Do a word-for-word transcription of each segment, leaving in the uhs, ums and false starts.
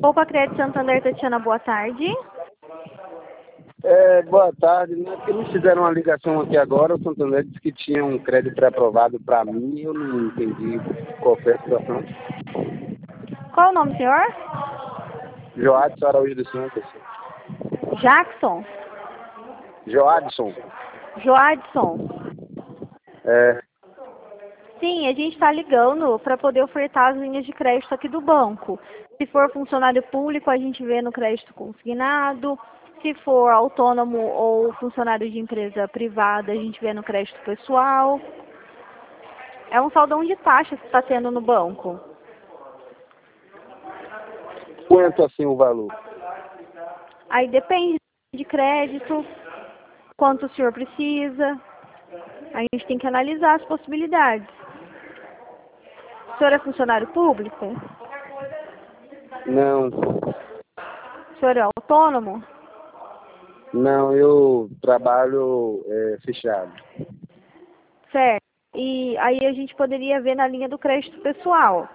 Poupa Crédito Santander, Tatiana, boa tarde. É, boa tarde, né? Porque me fizeram uma ligação aqui agora, o Santander disse que tinha um crédito pré-aprovado para mim e eu não entendi qual foi a situação. Qual o nome, senhor? Joadson Araújo dos Santos. Jackson? Joadson. Joadson? É, Sim, a gente está ligando para poder ofertar as linhas de crédito aqui do banco. Se for funcionário público, a gente vê no crédito consignado. Se for autônomo ou funcionário de empresa privada, a gente vê no crédito pessoal. É um saldão de taxa que está tendo no banco. quanto assim o valor? Aí depende de crédito, quanto o senhor precisa. A gente tem que analisar as possibilidades. O senhor é funcionário público? Não, O senhor é autônomo? não, eu trabalho é, fechado. Certo. E aí a gente poderia ver na linha do crédito pessoal.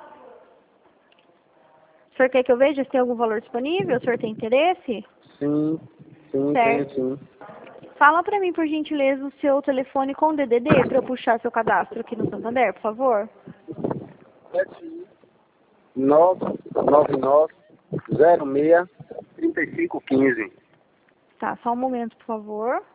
O senhor quer que eu veja se tem algum valor disponível? O senhor tem interesse? Sim, sim, Certo. tenho sim. Fala para mim, por gentileza, o seu telefone com D D D para eu puxar seu cadastro aqui no Santander, por favor. nove nove nove zero seis trinta e cinco quinze. Tá, só um momento, por favor.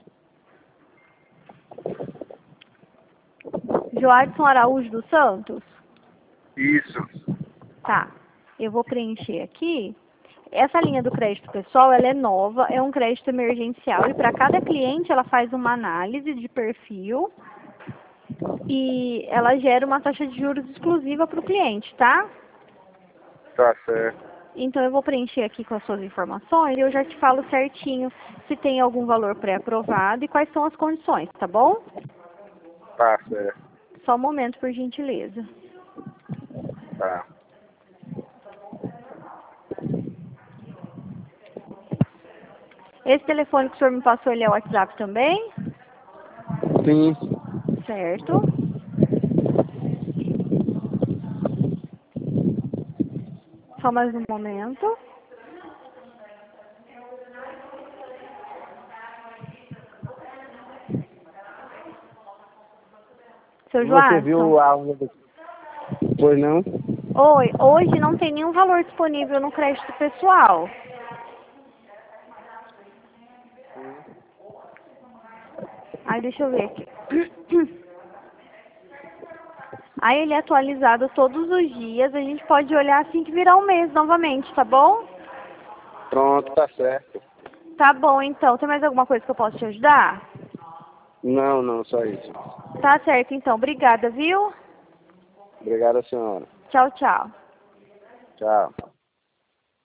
Joadson Araújo dos Santos? Isso. Tá, eu vou preencher aqui. Essa linha do crédito pessoal, ela é nova, é um crédito emergencial e para cada cliente ela faz uma análise de perfil e ela gera uma taxa de juros exclusiva para o cliente, tá? Tá certo. Então eu vou preencher aqui com as suas informações e eu já te falo certinho se tem algum valor pré-aprovado e quais são as condições, tá bom? Tá certo. Só um momento, por gentileza. Tá. Esse telefone que o senhor me passou, ele é o WhatsApp também? Sim. Certo. Só mais um momento. Seu Você Joadson? viu a aula do... Pois não? Oi, hoje não tem nenhum valor disponível no crédito pessoal. Aí deixa eu ver aqui. Aí ele é atualizado todos os dias, a gente pode olhar assim que virar um mês novamente, tá bom? Pronto, tá certo. Tá bom, então. Tem mais alguma coisa que eu possa te ajudar? Não, não, só isso. Tá certo, então. Obrigada, viu? Obrigado, senhora. Tchau, tchau. Tchau.